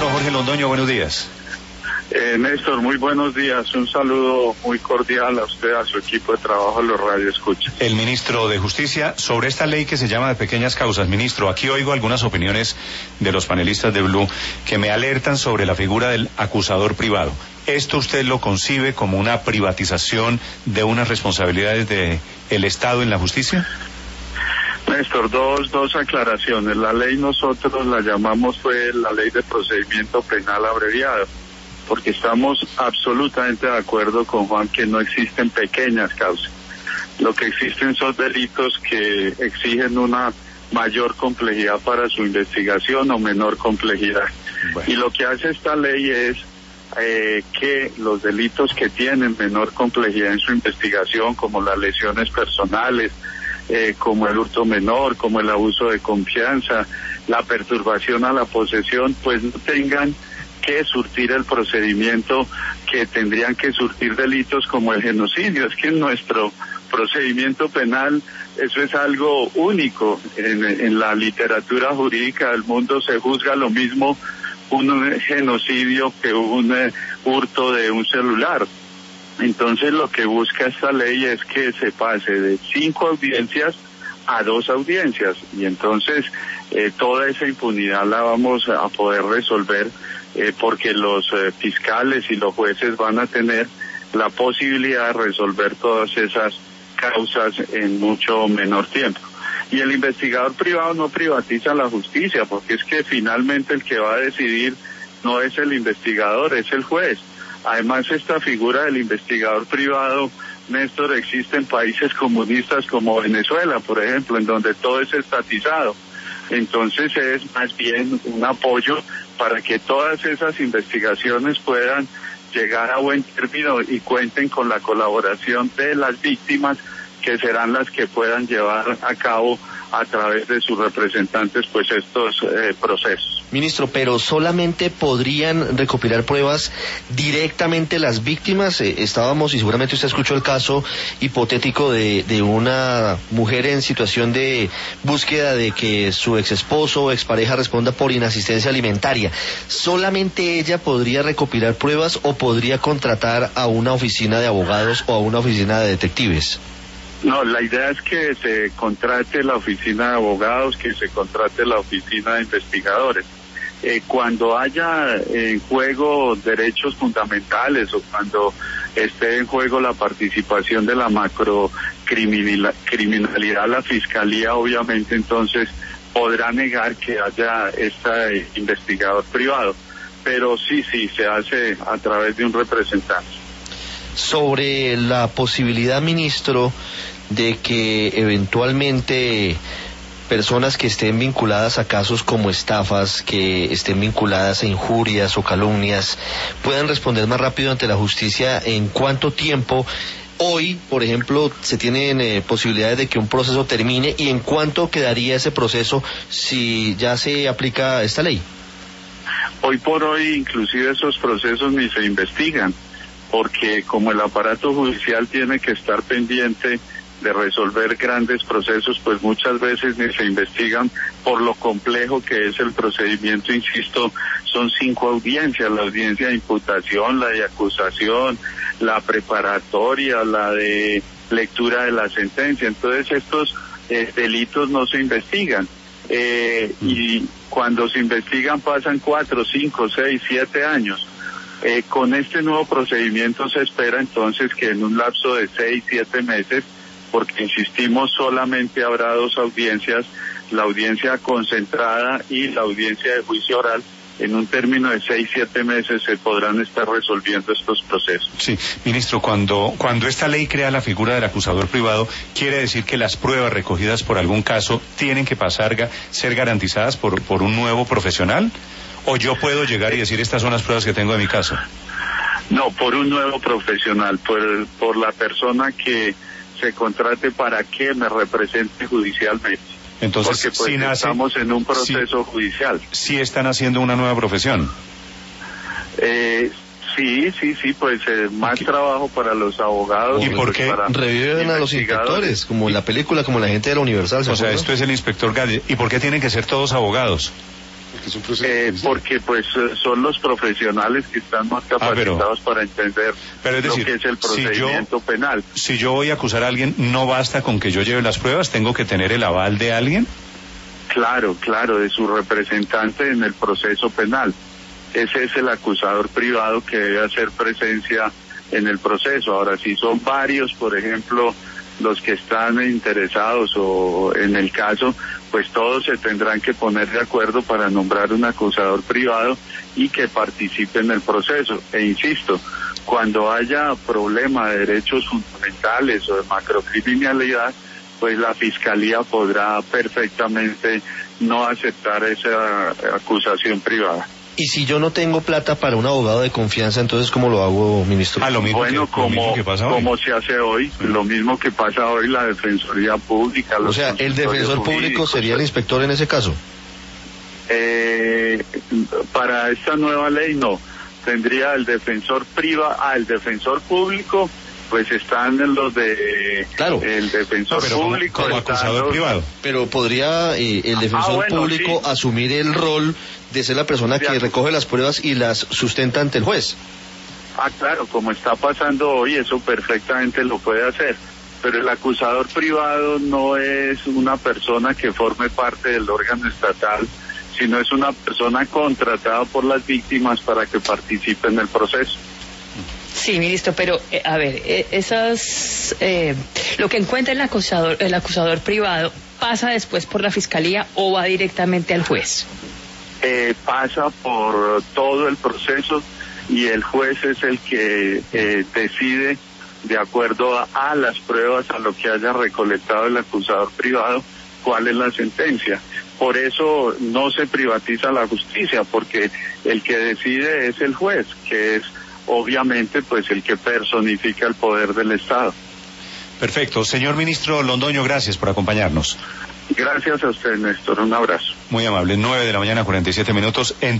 Ministro Jorge Londoño, buenos días. Néstor, muy buenos días. Un saludo muy cordial a usted, a su equipo de trabajo, a los radioescuchas. El ministro de Justicia, sobre esta ley que se llama de pequeñas causas. Ministro, aquí oigo algunas opiniones de los panelistas de Blue que me alertan sobre la figura del acusador privado. ¿Esto usted lo concibe como una privatización de unas responsabilidades del Estado en la justicia? Néstor, dos aclaraciones. La ley nosotros la llamamos fue la Ley de Procedimiento Penal Abreviado, porque estamos absolutamente de acuerdo con Juan que no existen pequeñas causas. Lo que existen son delitos que exigen una mayor complejidad para su investigación o menor complejidad. Bueno. Y lo que hace esta ley es que los delitos que tienen menor complejidad en su investigación, como las lesiones personales, como el hurto menor, como el abuso de confianza, la perturbación a la posesión, pues no tengan que surtir el procedimiento que tendrían que surtir delitos como el genocidio. Es que en nuestro procedimiento penal eso es algo único. En la literatura jurídica del mundo se juzga lo mismo un genocidio que un hurto de un celular. Entonces lo que busca esta ley es que se pase de 5 audiencias a 2 audiencias, y entonces toda esa impunidad la vamos a poder resolver porque los fiscales y los jueces van a tener la posibilidad de resolver todas esas causas en mucho menor tiempo. Y el investigador privado no privatiza la justicia, porque es que finalmente el que va a decidir no es el investigador, es el juez. Además, esta figura del investigador privado, Néstor, existe en países comunistas como Venezuela, por ejemplo, en donde todo es estatizado. Entonces es más bien un apoyo para que todas esas investigaciones puedan llegar a buen término y cuenten con la colaboración de las víctimas, que serán las que puedan llevar a cabo a través de sus representantes pues estos procesos. Ministro, pero ¿solamente podrían recopilar pruebas directamente las víctimas? Estábamos, y seguramente usted escuchó el caso hipotético de una mujer en situación de búsqueda de que su exesposo o expareja responda por inasistencia alimentaria. ¿Solamente ella podría recopilar pruebas o podría contratar a una oficina de abogados o a una oficina de detectives? No, la idea es que se contrate la oficina de abogados, que se contrate la oficina de investigadores. Cuando haya en juego derechos fundamentales o cuando esté en juego la participación de la macrocriminalidad, la fiscalía obviamente entonces podrá negar que haya este investigador privado, pero sí, se hace a través de un representante. Sobre la posibilidad, ministro, de que eventualmente personas que estén vinculadas a casos como estafas, que estén vinculadas a injurias o calumnias, puedan responder más rápido ante la justicia, ¿en cuánto tiempo? Hoy, por ejemplo, se tienen posibilidades de que un proceso termine, ¿y en cuánto quedaría ese proceso si ya se aplica esta ley? Hoy por hoy, inclusive esos procesos ni se investigan, porque como el aparato judicial tiene que estar pendiente de resolver grandes procesos, pues muchas veces ni se investigan por lo complejo que es el procedimiento. Insisto, son 5 audiencias: la audiencia de imputación, la de acusación, la preparatoria, la de lectura de la sentencia. Entonces estos delitos no se investigan, y cuando se investigan pasan 4, 5, 6, 7 años. Con este nuevo procedimiento se espera entonces que en un lapso de 6, 7 meses, porque insistimos, solamente habrá 2 audiencias, la audiencia concentrada y la audiencia de juicio oral, en un término de 6, 7 meses se podrán estar resolviendo estos procesos. Sí, ministro, cuando esta ley crea la figura del acusador privado, ¿quiere decir que las pruebas recogidas por algún caso tienen que ser garantizadas por un nuevo profesional? ¿O yo puedo llegar y decir estas son las pruebas que tengo de mi caso? No, por un nuevo profesional, por la persona que se contrate para que me represente judicialmente. Entonces, porque estamos en un proceso judicial. ¿Sí están haciendo una nueva profesión? Sí, pues más trabajo para los abogados. ¿Y por qué reviven a los inspectores, como en la película, como la gente de la Universal? O sea, esto es el inspector Gadget. ¿Y por qué tienen que ser todos abogados? Porque es un proceso porque pues son los profesionales que están más capacitados para entender es decir, lo que es el procedimiento penal. Si yo voy a acusar a alguien, ¿no basta con que yo lleve las pruebas? ¿Tengo que tener el aval de alguien? Claro, de su representante en el proceso penal. Ese es el acusador privado que debe hacer presencia en el proceso. Ahora, si son varios, por ejemplo, los que están interesados o en el caso, pues todos se tendrán que poner de acuerdo para nombrar un acusador privado y que participe en el proceso. E insisto, cuando haya problema de derechos fundamentales o de macrocriminalidad, pues la Fiscalía podrá perfectamente no aceptar esa acusación privada. Y si yo no tengo plata para un abogado de confianza, entonces ¿cómo lo hago, ministro? Lo mismo que pasa hoy. Como se hace hoy, lo mismo que pasa hoy la Defensoría Pública. O sea, ¿el defensor público sería el inspector en ese caso? Para esta nueva ley no. Tendría el defensor privado, el defensor público, pues están en los de el defensor público como acusador privado. Pero podría el defensor público asumir el rol de ser la persona que recoge las pruebas y las sustenta ante el juez. Claro, como está pasando hoy, eso perfectamente lo puede hacer. Pero el acusador privado no es una persona que forme parte del órgano estatal, sino es una persona contratada por las víctimas para que participe en el proceso. Sí, ministro, pero a ver, lo que encuentra el acusador privado, ¿pasa después por la Fiscalía o va directamente al juez? Pasa por todo el proceso y el juez es el que decide, de acuerdo a las pruebas, a lo que haya recolectado el acusador privado, cuál es la sentencia. Por eso no se privatiza la justicia, porque el que decide es el juez, que es obviamente pues el que personifica el poder del Estado. Perfecto. Señor ministro Londoño, gracias por acompañarnos. Gracias a usted, Néstor. Un abrazo. Muy amable. 9:47 a.m.